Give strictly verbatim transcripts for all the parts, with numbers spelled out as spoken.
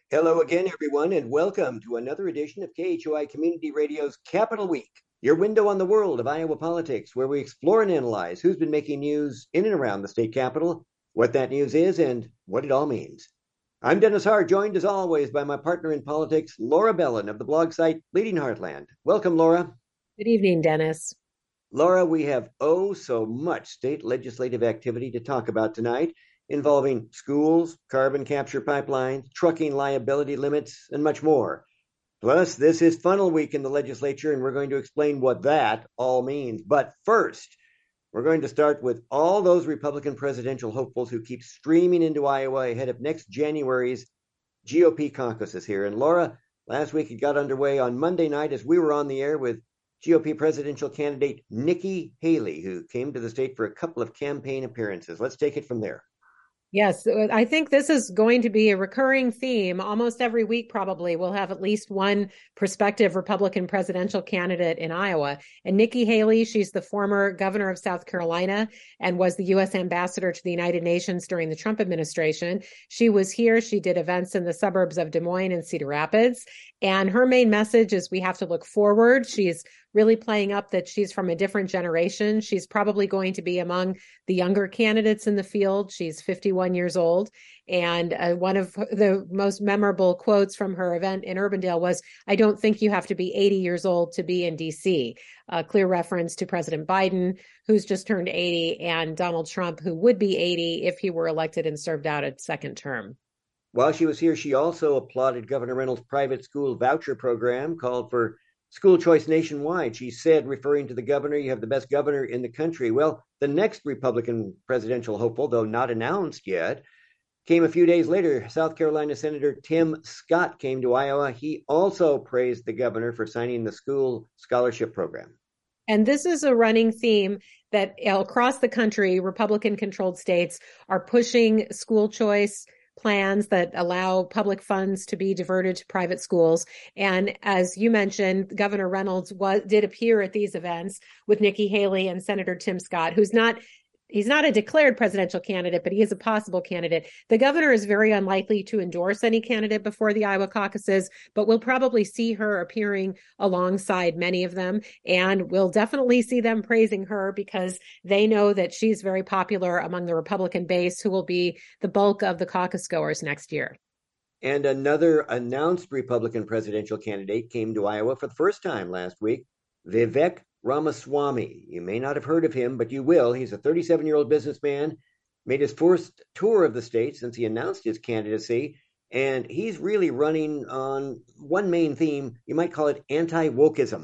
Hello again, everyone, and welcome to another edition of K H O I Community Radio's Capital Week, your window on the world of Iowa politics, where we explore and analyze who's been making news in and around the state capitol, what that news is, and what it all means. I'm Dennis Hart, joined as always by my partner in politics, Laura Bellin of the blog site Bleeding Heartland. Welcome, Laura. Good evening, Dennis. Laura, we have oh so much state legislative activity to talk about tonight, involving schools, carbon capture pipelines, trucking liability limits, and much more. Plus, this is funnel week in the legislature, and we're going to explain what that all means. But first, we're going to start with all those Republican presidential hopefuls who keep streaming into Iowa ahead of next January's G O P caucuses here. And Laura, last week it got underway on Monday night as we were on the air with G O P presidential candidate Nikki Haley, who came to the state for a couple of campaign appearances. Let's take it from there. Yes, I think this is going to be a recurring theme. Almost every week, probably, we'll have at least one prospective Republican presidential candidate in Iowa. And Nikki Haley, she's the former governor of South Carolina and was the U S ambassador to the United Nations during the Trump administration. She was here. She did events in the suburbs of Des Moines and Cedar Rapids. And her main message is we have to look forward. She's really playing up that she's from a different generation. She's probably going to be among the younger candidates in the field. She's fifty-one years old. And uh, one of the most memorable quotes from her event in Urbandale was, "I don't think you have to be eighty years old to be in D C" A clear reference to President Biden, who's just turned eighty, and Donald Trump, who would be eighty if he were elected and served out a second term. While she was here, she also applauded Governor Reynolds' private school voucher program, called for school choice nationwide. She said, referring to the governor, "You have the best governor in the country." Well, the next Republican presidential hopeful, though not announced yet, came a few days later. South Carolina Senator Tim Scott came to Iowa. He also praised the governor for signing the school scholarship program. And this is a running theme that across the country, Republican-controlled states are pushing school choice plans that allow public funds to be diverted to private schools. And as you mentioned, Governor Reynolds was, did appear at these events with Nikki Haley and Senator Tim Scott, who's not He's not a declared presidential candidate, but he is a possible candidate. The governor is very unlikely to endorse any candidate before the Iowa caucuses, but we'll probably see her appearing alongside many of them. And we'll definitely see them praising her because they know that she's very popular among the Republican base, who will be the bulk of the caucus goers next year. And another announced Republican presidential candidate came to Iowa for the first time last week, Vivek Ramaswamy. You may not have heard of him, but you will. He's a thirty-seven-year-old businessman, made his first tour of the state since he announced his candidacy, and he's really running on one main theme. You might call it anti-wokeism.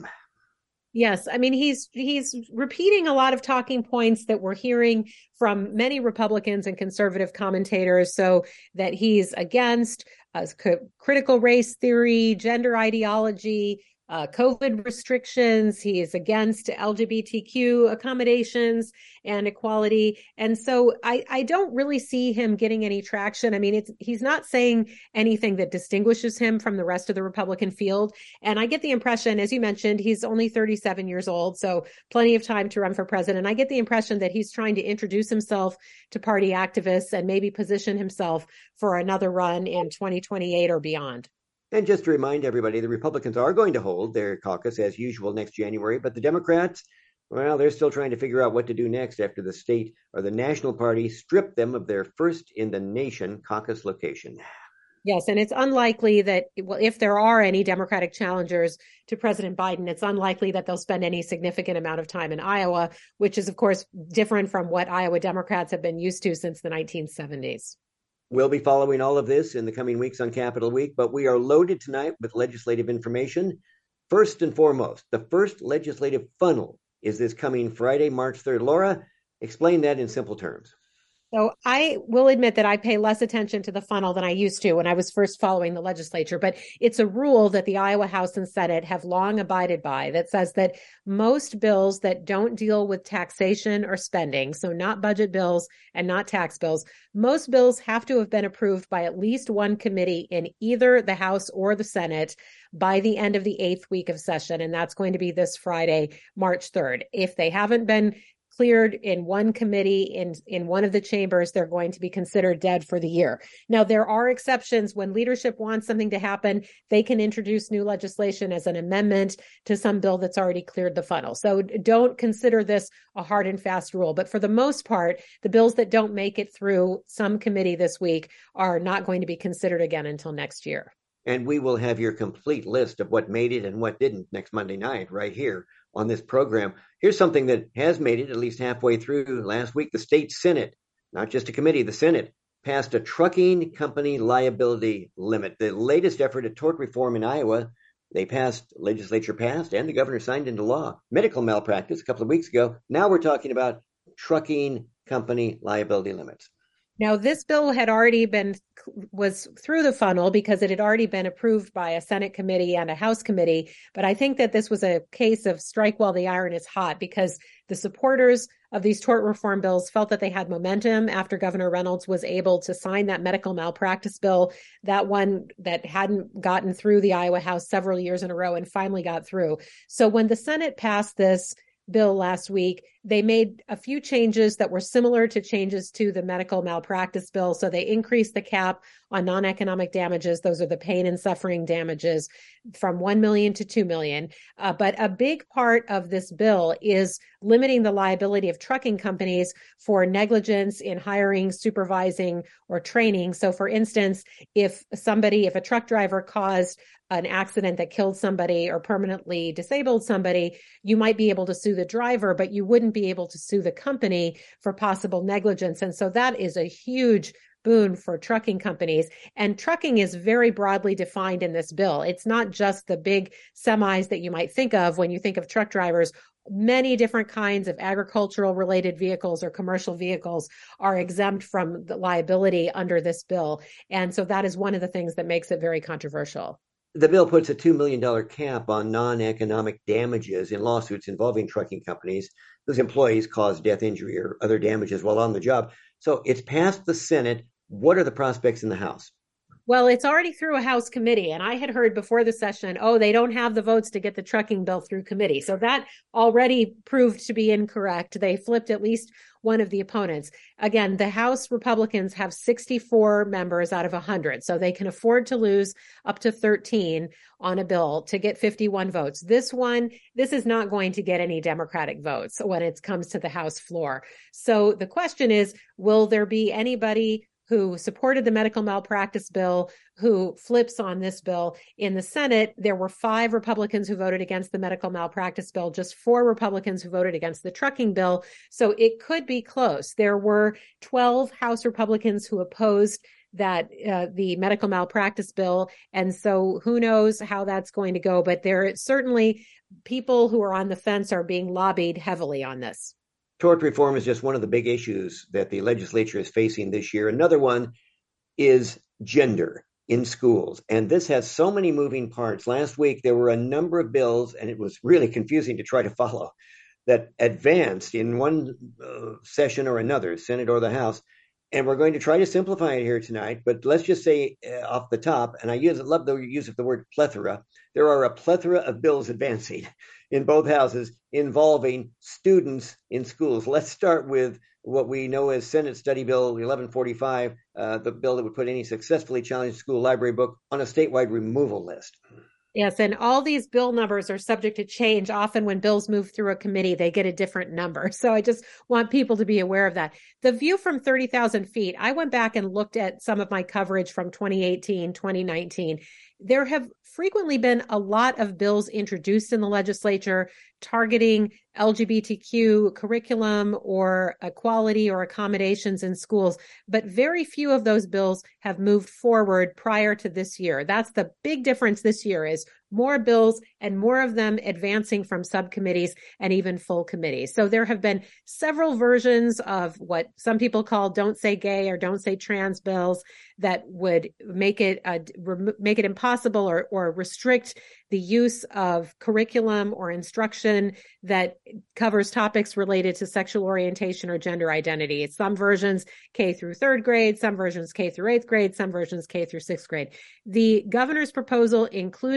Yes, I mean, he's he's repeating a lot of talking points that we're hearing from many Republicans and conservative commentators, so that he's against uh, critical race theory, gender ideology, Uh, COVID restrictions. He is against L G B T Q accommodations and equality. And so I, I don't really see him getting any traction. I mean, it's, he's not saying anything that distinguishes him from the rest of the Republican field. And I get the impression, as you mentioned, he's only thirty-seven years old, so plenty of time to run for president. I get the impression that he's trying to introduce himself to party activists and maybe position himself for another run in twenty twenty-eight or beyond. And just to remind everybody, the Republicans are going to hold their caucus as usual next January, but the Democrats, well, they're still trying to figure out what to do next after the state or the national party stripped them of their first in the nation caucus location. Yes, and it's unlikely that, well, if there are any Democratic challengers to President Biden, it's unlikely that they'll spend any significant amount of time in Iowa, which is, of course, different from what Iowa Democrats have been used to since the nineteen seventies. We'll be following all of this in the coming weeks on Capitol Week, but we are loaded tonight with legislative information. First and foremost, the first legislative funnel is this coming Friday, March third. Laura, explain that in simple terms. So I will admit that I pay less attention to the funnel than I used to when I was first following the legislature, but it's a rule that the Iowa House and Senate have long abided by that says that most bills that don't deal with taxation or spending, so not budget bills and not tax bills, most bills have to have been approved by at least one committee in either the House or the Senate by the end of the eighth week of session, and that's going to be this Friday, March third. If they haven't been cleared in one committee in, in one of the chambers, they're going to be considered dead for the year. Now, there are exceptions. When leadership wants something to happen, they can introduce new legislation as an amendment to some bill that's already cleared the funnel. So don't consider this a hard and fast rule. But for the most part, the bills that don't make it through some committee this week are not going to be considered again until next year. And we will have your complete list of what made it and what didn't next Monday night right here on this program. Here's something that has made it at least halfway through. Last week, the state Senate, not just a committee, the Senate, passed a trucking company liability limit, the latest effort at tort reform in Iowa. They passed, legislature passed, and the governor signed into law medical malpractice a couple of weeks ago. Now we're talking about trucking company liability limits. Now, this bill had already been, was through the funnel because it had already been approved by a Senate committee and a House committee. But I think that this was a case of strike while the iron is hot, because the supporters of these tort reform bills felt that they had momentum after Governor Reynolds was able to sign that medical malpractice bill, that one that hadn't gotten through the Iowa House several years in a row and finally got through. So when the Senate passed this bill last week, they made a few changes that were similar to changes to the medical malpractice bill. So they increased the cap on non-economic damages. Those are the pain and suffering damages, from one million dollars to two million dollars. Uh, but a big part of this bill is limiting the liability of trucking companies for negligence in hiring, supervising, or training. So for instance, if somebody, if a truck driver caused an accident that killed somebody or permanently disabled somebody, you might be able to sue the driver, but you wouldn't be able to sue the company for possible negligence. And so that is a huge boon for trucking companies. And trucking is very broadly defined in this bill. It's not just the big semis that you might think of when you think of truck drivers. Many different kinds of agricultural related vehicles or commercial vehicles are exempt from the liability under this bill. And so that is one of the things that makes it very controversial. The bill puts a two million dollars cap on non-economic damages in lawsuits involving trucking companies whose employees cause death, injury, or other damages while on the job. So it's passed the Senate. What are the prospects in the House? Well, it's already through a House committee, and I had heard before the session, oh, they don't have the votes to get the trucking bill through committee. So that already proved to be incorrect. They flipped at least one of the opponents. Again, the House Republicans have sixty-four members out of one hundred, so they can afford to lose up to thirteen on a bill to get fifty-one votes. This one, this is not going to get any Democratic votes when it comes to the House floor. So the question is, will there be anybody who supported the medical malpractice bill, who flips on this bill? In the Senate, there were five Republicans who voted against the medical malpractice bill, just four Republicans who voted against the trucking bill. So it could be close. There were twelve House Republicans who opposed that uh, the medical malpractice bill. And so who knows how that's going to go, but there certainly people who are on the fence are being lobbied heavily on this. Tort reform is just one of the big issues that the legislature is facing this year. Another one is gender in schools. And this has so many moving parts. Last week, there were a number of bills, and it was really confusing to try to follow, that advanced in one uh, session or another, Senate or the House. And we're going to try to simplify it here tonight. But let's just say uh, off the top, and I use love the use of the word plethora, there are a plethora of bills advancing in both houses involving students in schools. Let's start with what we know as Senate Study Bill eleven forty-five, uh, the bill that would put any successfully challenged school library book on a statewide removal list. Yes, and all these bill numbers are subject to change. Often when bills move through a committee, they get a different number. So I just want people to be aware of that. The view from thirty thousand feet, I went back and looked at some of my coverage from twenty eighteen, twenty nineteen. There have frequently been a lot of bills introduced in the legislature targeting L G B T Q curriculum or equality or accommodations in schools, but very few of those bills have moved forward prior to this year. That's the big difference this year, is more bills and more of them advancing from subcommittees and even full committees. So there have been several versions of what some people call don't say gay or don't say trans bills that would make it uh, make it impossible or, or restrict the use of curriculum or instruction that covers topics related to sexual orientation or gender identity. Some versions K through third grade, some versions K through eighth grade, some versions K through sixth grade. The governor's proposal included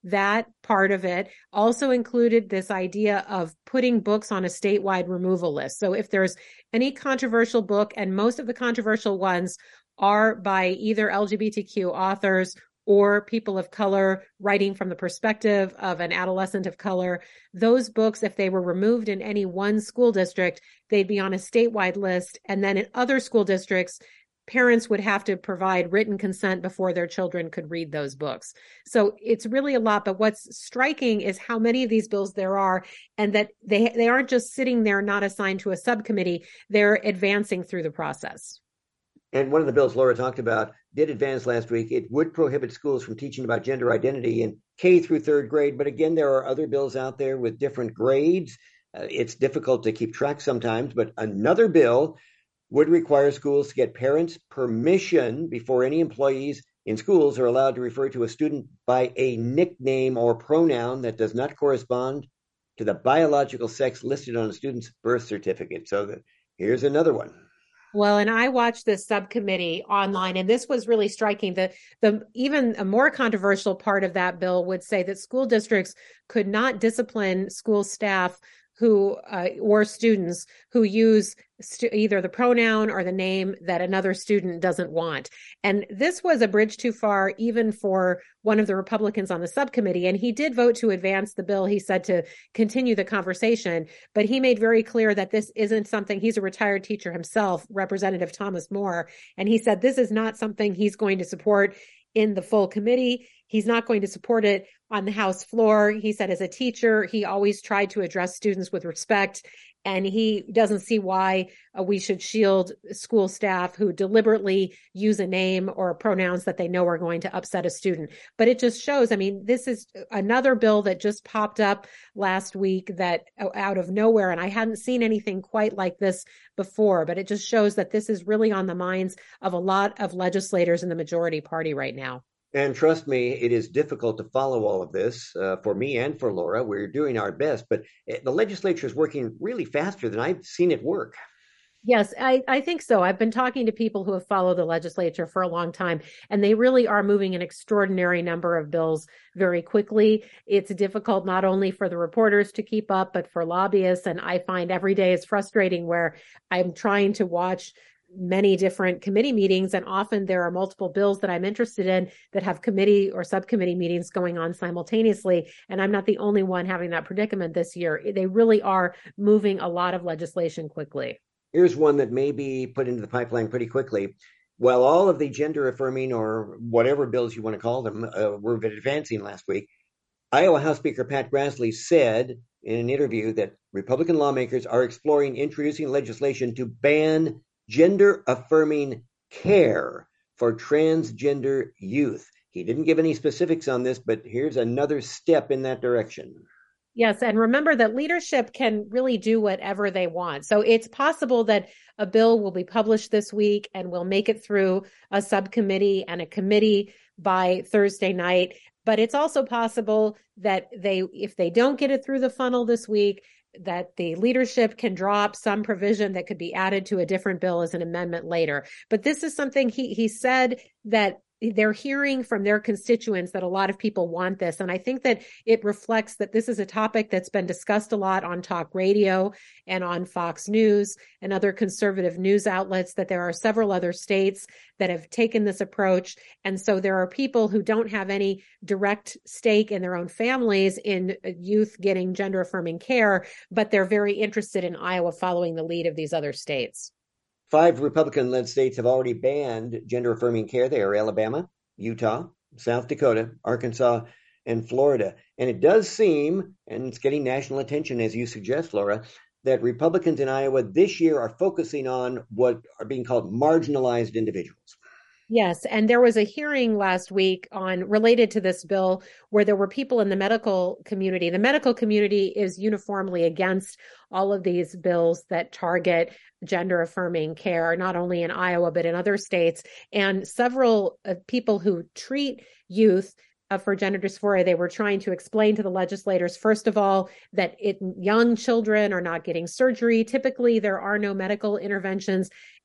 that part of it also included this idea of putting books on a statewide removal list. So if there's any controversial book, and most of the controversial ones are by either L G B T Q authors or people of color writing from the perspective of an adolescent of color, those books, if they were removed in any one school district, they'd be on a statewide list. And then in other school districts, parents would have to provide written consent before their children could read those books. So it's really a lot. But what's striking is how many of these bills there are, and that they, they aren't just sitting there not assigned to a subcommittee, they're advancing through the process. And one of the bills Laura talked about did advance last week. It would prohibit schools from teaching about gender identity in K through third grade. But again, there are other bills out there with different grades. Uh, it's difficult to keep track sometimes. But another bill would require schools to get parents' permission before any employees in schools are allowed to refer to a student by a nickname or pronoun that does not correspond to the biological sex listed on a student's birth certificate. So the, here's another one. Well, and I watched this subcommittee online, and this was really striking. The, the even a more controversial part of that bill would say that school districts could not discipline school staff who uh, or students who use st- either the pronoun or the name that another student doesn't want. And this was a bridge too far, even for one of the Republicans on the subcommittee. And he did vote to advance the bill. He said to continue the conversation, but he made very clear that this isn't something, he's a retired teacher himself, Representative Thomas Moore. And he said this is not something he's going to support in the full committee. He's not going to support it on the House floor. He said as a teacher, he always tried to address students with respect, and he doesn't see why uh, we should shield school staff who deliberately use a name or pronouns that they know are going to upset a student. But it just shows, I mean, this is another bill that just popped up last week that out of nowhere, and I hadn't seen anything quite like this before, but it just shows that this is really on the minds of a lot of legislators in the majority party right now. And trust me, it is difficult to follow all of this uh, for me and for Laura. We're doing our best, but the legislature is working really faster than I've seen it work. Yes, I, I think so. I've been talking to people who have followed the legislature for a long time, and they really are moving an extraordinary number of bills very quickly. It's difficult not only for the reporters to keep up, but for lobbyists. And I find every day is frustrating where I'm trying to watch many different committee meetings, and often there are multiple bills that I'm interested in that have committee or subcommittee meetings going on simultaneously, and I'm not the only one having that predicament this year. They really are moving a lot of legislation quickly. Here's one that may be put into the pipeline pretty quickly. While all of the gender affirming or whatever bills you want to call them uh, were advancing last week, Iowa House Speaker Pat Grassley said in an interview that Republican lawmakers are exploring introducing legislation to ban gender-affirming care for transgender youth. He didn't give any specifics on this, but here's another step in that direction. Yes, and remember that leadership can really do whatever they want. So it's possible that a bill will be published this week and will make it through a subcommittee and a committee by Thursday night. But it's also possible that they, if they don't get it through the funnel this week, that the leadership can drop some provision that could be added to a different bill as an amendment later. But this is something he he said that they're hearing from their constituents that a lot of people want this. And I think that it reflects that this is a topic that's been discussed a lot on talk radio and on Fox News and other conservative news outlets, that there are several other states that have taken this approach. And so there are people who don't have any direct stake in their own families in youth getting gender affirming care, but they're very interested in Iowa following the lead of these other states. Five Republican-led states have already banned gender-affirming care. They are Alabama, Utah, South Dakota, Arkansas, and Florida. And it does seem, and it's getting national attention, as you suggest, Laura, that Republicans in Iowa this year are focusing on what are being called marginalized individuals. Yes, and there was a hearing last week on related to this bill where there were people in the medical community. The medical community is uniformly against all of these bills that target gender affirming care, not only in Iowa, but in other states. And several uh, people who treat youth uh, for gender dysphoria, they were trying to explain to the legislators, first of all, that it, young children are not getting surgery. Typically, there are no medical interventions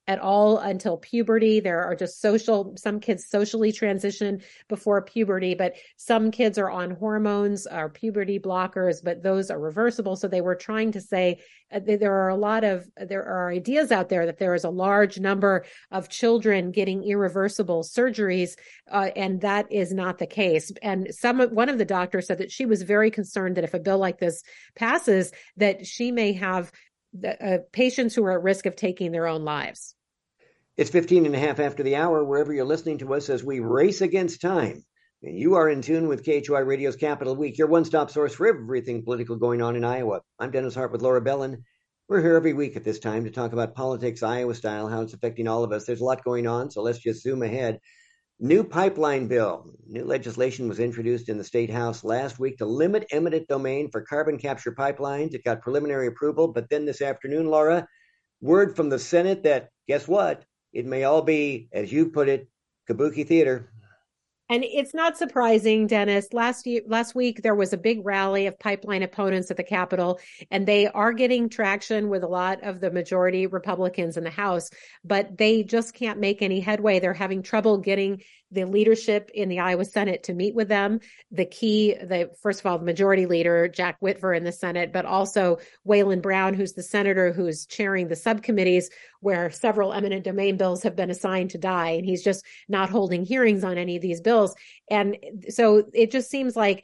at all until puberty. There are just social, some kids socially transition before puberty, but some kids are on hormones or puberty blockers, but those are reversible. So they were trying to say uh, there are a lot of, there are ideas out there that there is a large number of children getting irreversible surgeries, uh, and that is not the case. And some, one of the doctors said that she was very concerned that if a bill like this passes, that she may have the, uh, patients who are at risk of taking their own lives. It's fifteen and a half after the hour, wherever you're listening to us as we race against time. And you are in tune with K H O I Radio's Capital Week, your one-stop source for everything political going on in Iowa. I'm Dennis Hart with Laura Bellin. We're here every week at this time to talk about politics, Iowa style, how it's affecting all of us. There's a lot going on, so let's just zoom ahead. New pipeline bill. New legislation was introduced in the State House last week to limit eminent domain for carbon capture pipelines. It got preliminary approval, but then this afternoon, Laura, word from the Senate that, guess what? It may all be, as you put it, kabuki theater. And it's not surprising, Dennis. Last year, last week, there was a big rally of pipeline opponents at the Capitol, and they are getting traction with a lot of the majority Republicans in the House, but they just can't make any headway. They're having trouble getting the leadership in the Iowa Senate to meet with them. The key, the first of all, the majority leader, Jack Whitver in the Senate, but also Waylon Brown, who's the senator who's chairing the subcommittees where several eminent domain bills have been assigned to die. And he's just not holding hearings on any of these bills. And so it just seems like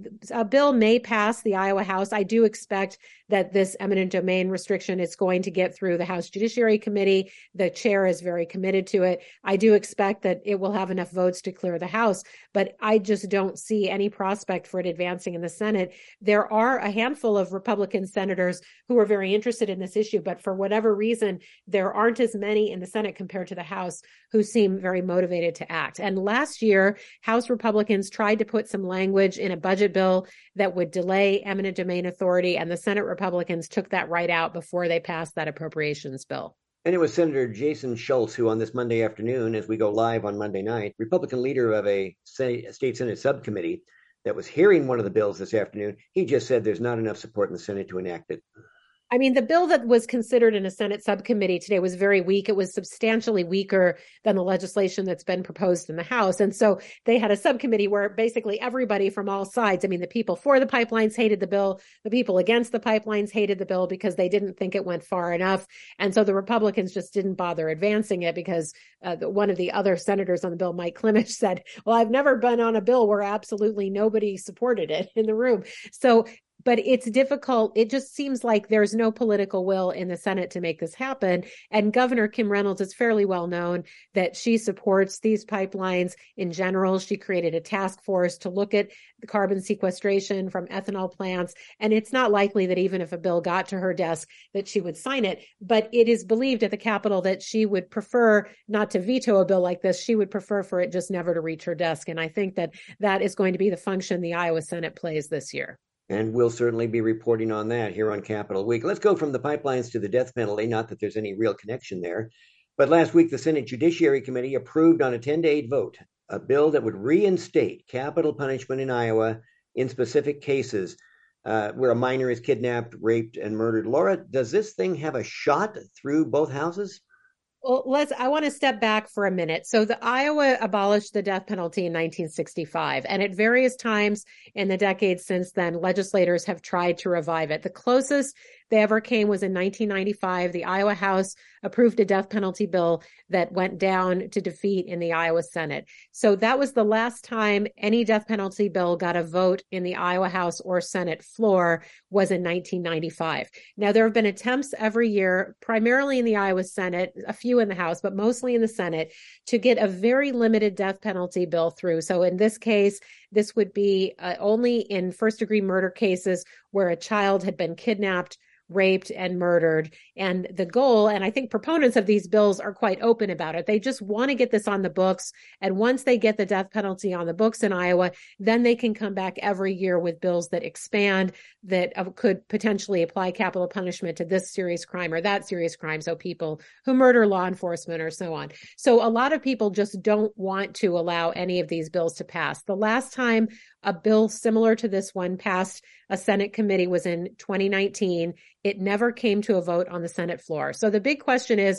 a bill may pass the Iowa House. I do expect that this eminent domain restriction is going to get through the House Judiciary Committee. The chair is very committed to it. I do expect that it will have enough votes to clear the House, but I just don't see any prospect for it advancing in the Senate. There are a handful of Republican senators who are very interested in this issue, but for whatever reason, there aren't as many in the Senate compared to the House who seem very motivated to act. And last year, House Republicans tried to put some language in a budget bill that would delay eminent domain authority, and the Senate Republicans took that right out before they passed that appropriations bill. And it was Senator Jason Schultz who, on this Monday afternoon, as we go live on Monday night, Republican leader of a state Senate subcommittee that was hearing one of the bills this afternoon, he just said there's not enough support in the Senate to enact it. I mean, the bill that was considered in a Senate subcommittee today was very weak. It was substantially weaker than the legislation that's been proposed in the House. And so they had a subcommittee where basically everybody from all sides, I mean, the people for the pipelines hated the bill. The people against the pipelines hated the bill because they didn't think it went far enough. And so the Republicans just didn't bother advancing it because uh, the, one of the other senators on the bill, Mike Climich, said, well, I've never been on a bill where absolutely nobody supported it in the room. So But it's difficult. It just seems like there's no political will in the Senate to make this happen. And Governor Kim Reynolds is fairly well known that she supports these pipelines in general. She created a task force to look at the carbon sequestration from ethanol plants. And it's not likely that even if a bill got to her desk that she would sign it. But it is believed at the Capitol that she would prefer not to veto a bill like this. She would prefer for it just never to reach her desk. And I think that that is going to be the function the Iowa Senate plays this year. And we'll certainly be reporting on that here on Capitol Week. Let's go from the pipelines to the death penalty, not that there's any real connection there. But last week, the Senate Judiciary Committee approved on a ten to eight vote a bill that would reinstate capital punishment in Iowa in specific cases uh, where a minor is kidnapped, raped, and murdered. Laura, does this thing have a shot through both houses? Well, let's, I want to step back for a minute. So the Iowa abolished the death penalty in nineteen sixty-five, and at various times in the decades since then, legislators have tried to revive it. The closest they ever came was in nineteen ninety-five. The Iowa House approved a death penalty bill that went down to defeat in the Iowa Senate. So that was the last time any death penalty bill got a vote in the Iowa House or Senate floor, was in nineteen ninety-five. Now, there have been attempts every year, primarily in the Iowa Senate, a few in the House, but mostly in the Senate, to get a very limited death penalty bill through. So in this case, this would be uh, only in first degree murder cases where a child had been kidnapped, raped, and murdered. And the goal, and I think proponents of these bills are quite open about it, they just want to get this on the books. And once they get the death penalty on the books in Iowa, then they can come back every year with bills that expand, that uh, could potentially apply capital punishment to this serious crime or that serious crime. So people who murder law enforcement or so on. So a lot of people just don't want to allow any of these bills to pass. The last time a bill similar to this one passed a Senate committee was in twenty nineteen. It never came to a vote on the Senate floor. So the big question is,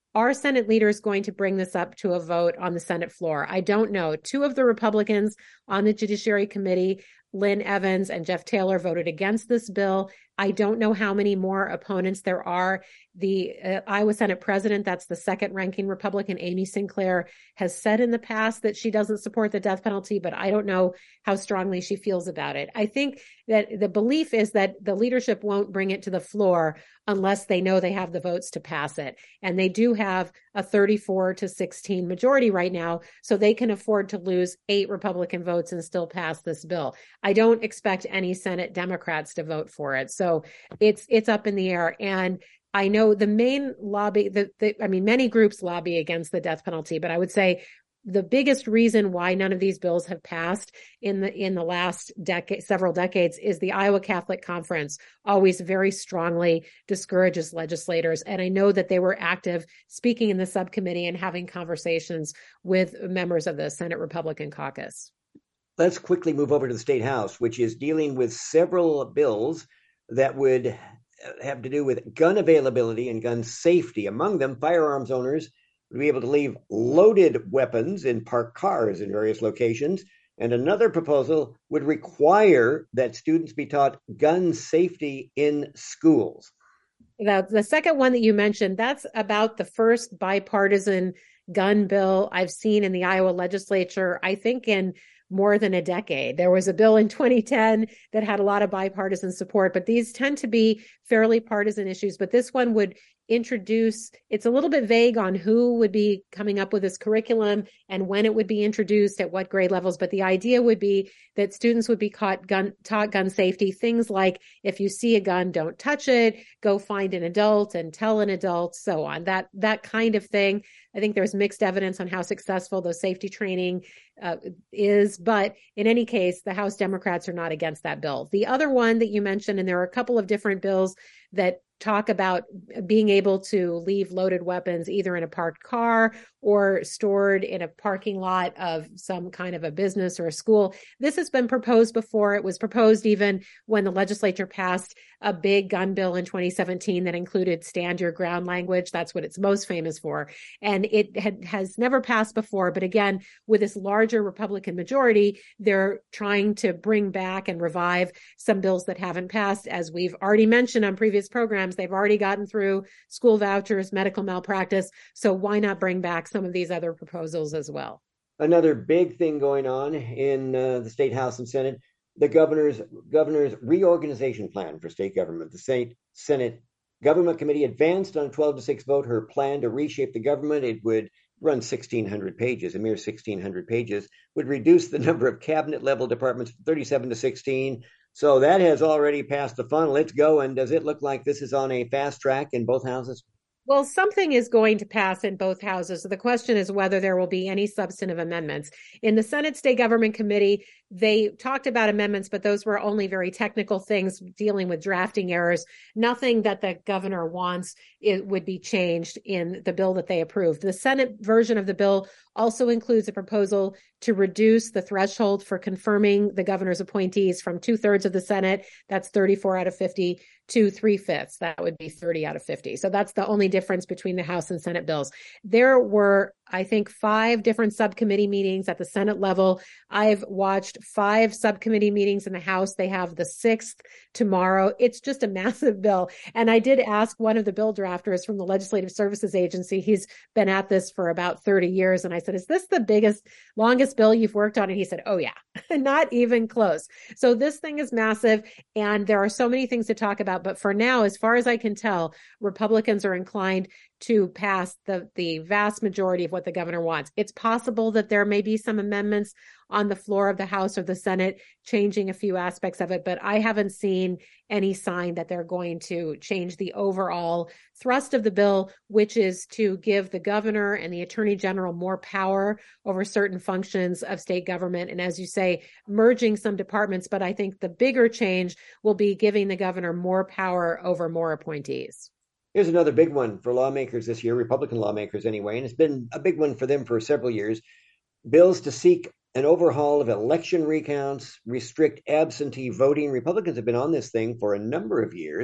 Are Senate leaders going to bring this up to a vote on the Senate floor? I don't know. Two of the Republicans on the Judiciary Committee, Lynn Evans and Jeff Taylor, voted against this bill. I don't know how many more opponents there are. The uh, Iowa Senate president, that's the second ranking Republican, Amy Sinclair, has said in the past that she doesn't support the death penalty, but I don't know how strongly she feels about it. I think that the belief is that the leadership won't bring it to the floor unless they know they have the votes to pass it. And they do have a thirty-four to sixteen majority right now, so they can afford to lose eight Republican votes and still pass this bill. I don't expect any Senate Democrats to vote for it. So it's it's up in the air. And I know the main lobby, the, the I mean, many groups lobby against the death penalty, but I would say the biggest reason why none of these bills have passed in the in the last decade, several decades, is the Iowa Catholic Conference always very strongly discourages legislators. And I know that they were active speaking in the subcommittee and having conversations with members of the Senate Republican caucus. Let's quickly move over to the State House, which is dealing with several bills that would have to do with gun availability and gun safety. Among them, firearms owners would be able to leave loaded weapons in parked cars in various locations. And another proposal would require that students be taught gun safety in schools. The, the second one that you mentioned, that's about the first bipartisan gun bill I've seen in the Iowa legislature, I think in more than a decade. There was a bill in twenty ten that had a lot of bipartisan support, but these tend to be fairly partisan issues. But this one would introduce, it's a little bit vague on who would be coming up with this curriculum and when it would be introduced, at what grade levels. But the idea would be that students would be caught gun, taught gun safety, things like if you see a gun, don't touch it, go find an adult and tell an adult, so on. That, that kind of thing. I think there's mixed evidence on how successful those safety training uh, is. But in any case, the House Democrats are not against that bill. The other one that you mentioned, and there are a couple of different bills that talk about being able to leave loaded weapons either in a parked car or stored in a parking lot of some kind of a business or a school. This has been proposed before. It was proposed even when the legislature passed a big gun bill in twenty seventeen that included stand your ground language. That's what it's most famous for. And it had, has never passed before. But again, with this larger Republican majority, they're trying to bring back and revive some bills that haven't passed. As we've already mentioned on previous programs, they've already gotten through school vouchers, medical malpractice. So why not bring back some of these other proposals as well? Another big thing going on in uh, the State House and Senate, the governor's governor's reorganization plan for state government. The state Senate Government Committee advanced on a twelve to six vote her plan to reshape the government. It would run sixteen hundred pages, a mere sixteen hundred pages, would reduce the number of cabinet level departments from thirty-seven to sixteen. So that has already passed the funnel. It's going. Does it look like this is on a fast track in both houses? Well, something is going to pass in both houses. So the question is whether there will be any substantive amendments. In the Senate State Government Committee, they talked about amendments, but those were only very technical things dealing with drafting errors. Nothing that the governor wants it would be changed in the bill that they approved. The Senate version of the bill also includes a proposal to reduce the threshold for confirming the governor's appointees from two thirds of the Senate, that's thirty-four out of fifty, to three fifths, that would be thirty out of fifty. So that's the only difference between the House and Senate bills. There were, I think, five different subcommittee meetings at the Senate level. I've watched five subcommittee meetings in the House. They have the sixth tomorrow. It's just a massive bill. And I did ask one of the bill drafters from the Legislative Services Agency. He's been at this for about thirty years. And I said, is this the biggest, longest bill you've worked on? And he said, oh yeah, not even close. So this thing is massive. And there are so many things to talk about. But for now, as far as I can tell, Republicans are inclined to pass the, the vast majority of what the governor wants. It's possible that there may be some amendments on the floor of the House or the Senate changing a few aspects of it, but I haven't seen any sign that they're going to change the overall thrust of the bill, which is to give the governor and the attorney general more power over certain functions of state government. And as you say, merging some departments. But I think the bigger change will be giving the governor more power over more appointees. Here's another big one for lawmakers this year, Republican lawmakers anyway, and it's been a big one for them for several years. Bills to seek an overhaul of election recounts, restrict absentee voting. Republicans have been on this thing for a number of years.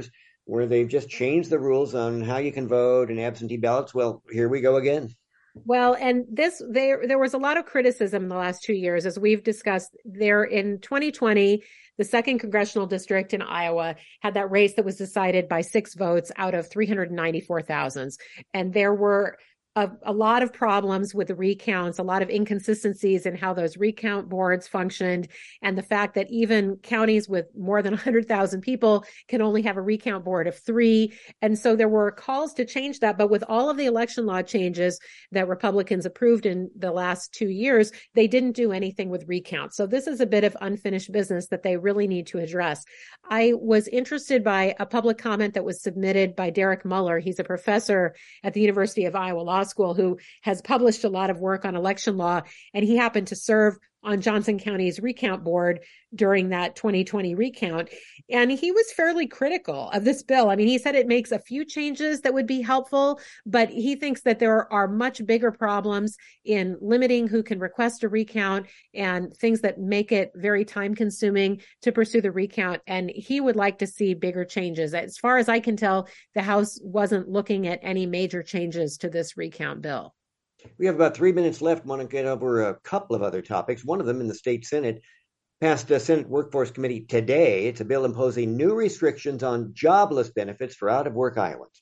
where they've just changed the rules on how you can vote and absentee ballots. Well, here we go again. Well, and this there there was a lot of criticism in the last two years, as we've discussed. There in twenty twenty, the second congressional district in Iowa had that race that was decided by six votes out of three hundred ninety-four thousand, and there were A, a lot of problems with the recounts, a lot of inconsistencies in how those recount boards functioned, and the fact that even counties with more than one hundred thousand people can only have a recount board of three. And so there were calls to change that. But with all of the election law changes that Republicans approved in the last two years, they didn't do anything with recounts. So this is a bit of unfinished business that they really need to address. I was interested by a public comment that was submitted by Derek Muller. He's a professor at the University of Iowa Law School who has published a lot of work on election law, and he happened to serve on Johnson County's recount board during that twenty twenty recount. And he was fairly critical of this bill. I mean, he said it makes a few changes that would be helpful, but he thinks that there are much bigger problems in limiting who can request a recount and things that make it very time consuming to pursue the recount. And he would like to see bigger changes. As far as I can tell, the House wasn't looking at any major changes to this recount bill. We have about three minutes left. I want to get over a couple of other topics. One of them in the state Senate passed a Senate Workforce Committee today. It's a bill imposing new restrictions on jobless benefits for out-of-work Iowans.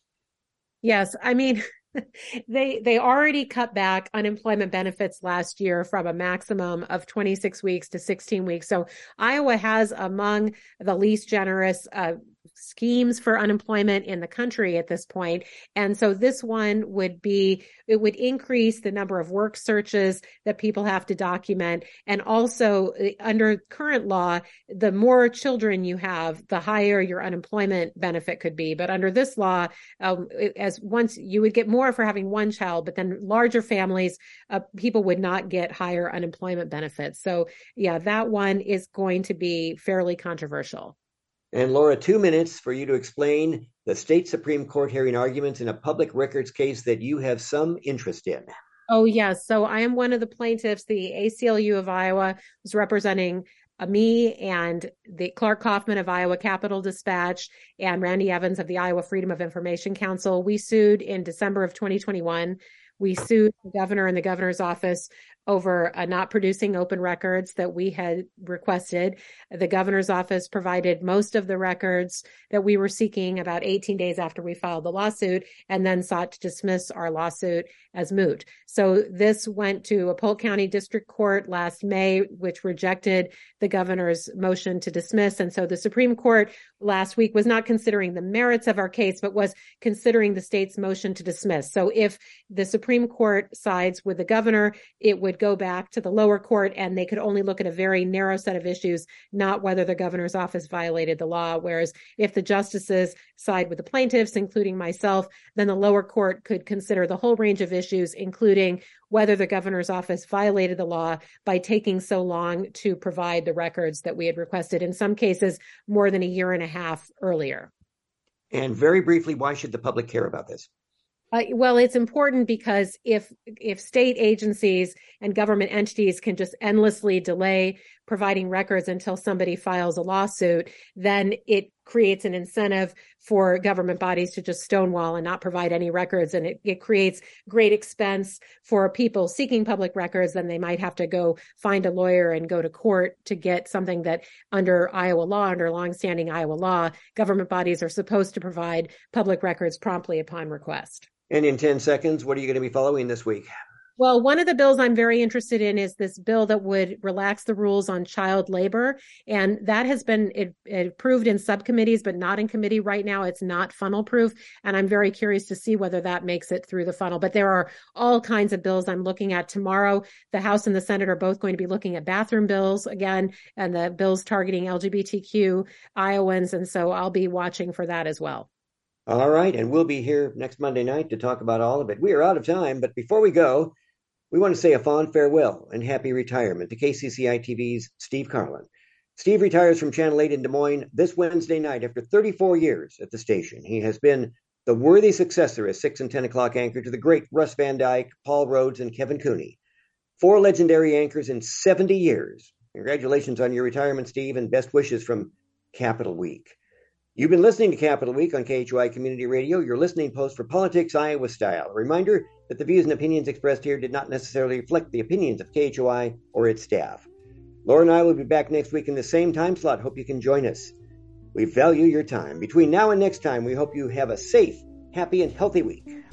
Yes, I mean, they they already cut back unemployment benefits last year from a maximum of twenty-six weeks to sixteen weeks. So Iowa has among the least generous uh, schemes for unemployment in the country at this point. And so this one would be, it would increase the number of work searches that people have to document. And also under current law, the more children you have, the higher your unemployment benefit could be. But under this law, um, as once you would get more for having one child, but then larger families, uh, people would not get higher unemployment benefits. So yeah, that one is going to be fairly controversial. And Laura, two minutes for you to explain the state Supreme Court hearing arguments in a public records case that you have some interest in. Oh, yes. So I am one of the plaintiffs. The A C L U of Iowa was representing uh, me and the Clark Kaufman of Iowa Capital Dispatch and Randy Evans of the Iowa Freedom of Information Council. We sued in December of twenty twenty-one. We sued the governor and the governor's office over uh, not producing open records that we had requested. The governor's office provided most of the records that we were seeking about eighteen days after we filed the lawsuit, and then sought to dismiss our lawsuit as moot. So this went to a Polk County District Court last May, which rejected the governor's motion to dismiss. And so the Supreme Court last week was not considering the merits of our case, but was considering the state's motion to dismiss. So if the Supreme Court sides with the governor, it would go back to the lower court, and they could only look at a very narrow set of issues, not whether the governor's office violated the law. Whereas if the justices side with the plaintiffs, including myself, then the lower court could consider the whole range of issues, including whether the governor's office violated the law by taking so long to provide the records that we had requested, in some cases more than a year and a half earlier. And very briefly, why should the public care about this? Uh, well, it's important because if if state agencies and government entities can just endlessly delay providing records until somebody files a lawsuit, then it creates an incentive for government bodies to just stonewall and not provide any records. And it, it creates great expense for people seeking public records. Then they might have to go find a lawyer and go to court to get something that under Iowa law, under longstanding Iowa law, government bodies are supposed to provide public records promptly upon request. And in ten seconds, what are you going to be following this week? Well, one of the bills I'm very interested in is this bill that would relax the rules on child labor. And that has been it, it approved in subcommittees, but not in committee right now. It's not funnel proof. And I'm very curious to see whether that makes it through the funnel. But there are all kinds of bills I'm looking at tomorrow. The House and the Senate are both going to be looking at bathroom bills again, and the bills targeting L G B T Q Iowans. And so I'll be watching for that as well. All right. And we'll be here next Monday night to talk about all of it. We are out of time, but before we go, we want to say a fond farewell and happy retirement to K C C I T V's Steve Carlin. Steve retires from Channel eight in Des Moines this Wednesday night after thirty-four years at the station. He has been the worthy successor as six and ten o'clock anchor to the great Russ Van Dyke, Paul Rhodes, and Kevin Cooney. Four legendary anchors in seventy years. Congratulations on your retirement, Steve, and best wishes from Capitol Week. You've been listening to Capital Week on K H O I Community Radio, your listening post for Politics Iowa Style. A reminder that the views and opinions expressed here did not necessarily reflect the opinions of K H O I or its staff. Laura and I will be back next week in the same time slot. Hope you can join us. We value your time. Between now and next time, we hope you have a safe, happy, and healthy week.